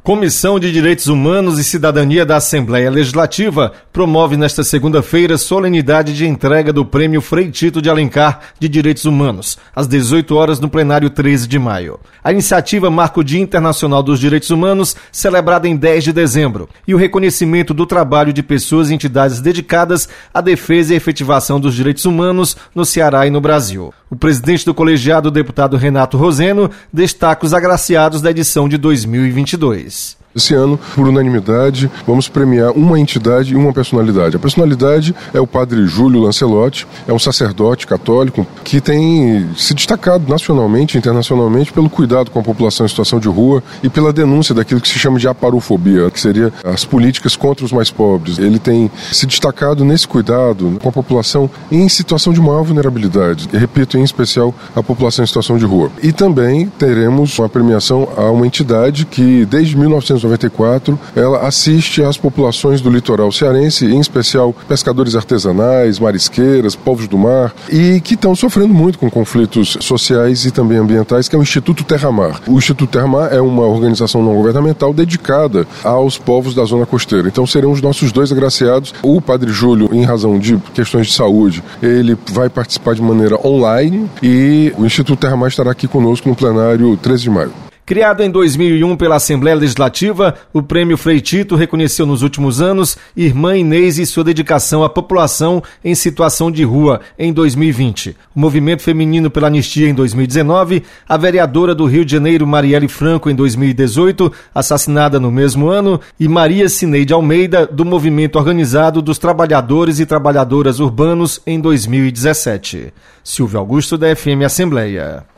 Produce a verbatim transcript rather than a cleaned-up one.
Comissão de Direitos Humanos e Cidadania da Assembleia Legislativa promove nesta segunda-feira solenidade de entrega do Prêmio Frei Tito de Alencar de Direitos Humanos, às dezoito horas no plenário treze de maio. A iniciativa marca o Dia Internacional dos Direitos Humanos, celebrado em dez de dezembro, e o reconhecimento do trabalho de pessoas e entidades dedicadas à defesa e efetivação dos direitos humanos no Ceará e no Brasil. O presidente do colegiado, o deputado Renato Roseno, destaca os agraciados da edição de dois mil e vinte e dois. Esse ano, por unanimidade, vamos premiar uma entidade e uma personalidade. A personalidade é o padre Júlio Lancelotti, é um sacerdote católico que tem se destacado nacionalmente e internacionalmente pelo cuidado com a população em situação de rua e pela denúncia daquilo que se chama de aparofobia, que seria as políticas contra os mais pobres. Ele tem se destacado nesse cuidado com a população em situação de maior vulnerabilidade, e, repito, em especial a população em situação de rua. E também teremos uma premiação a uma entidade que, desde mil novecentos e noventa e quatro, ela assiste às populações do litoral cearense, em especial pescadores artesanais, marisqueiras, povos do mar, e que estão sofrendo muito com conflitos sociais e também ambientais, que é o Instituto Terra-Mar. O Instituto Terra-Mar é uma organização não governamental dedicada aos povos da zona costeira. Então serão os nossos dois agraciados. O Padre Júlio, em razão de questões de saúde, ele vai participar de maneira online e o Instituto Terra-Mar estará aqui conosco no plenário treze de maio. Criado em dois mil e um pela Assembleia Legislativa, o Prêmio Frei Tito reconheceu nos últimos anos Irmã Inês e sua dedicação à população em situação de rua em dois mil e vinte. O Movimento Feminino pela Anistia em dois mil e dezenove, a vereadora do Rio de Janeiro Marielle Franco em dois mil e dezoito, assassinada no mesmo ano, e Maria Cineide Almeida, do Movimento Organizado dos Trabalhadores e Trabalhadoras Urbanos em dois mil e dezessete. Silvio Augusto, da F M Assembleia.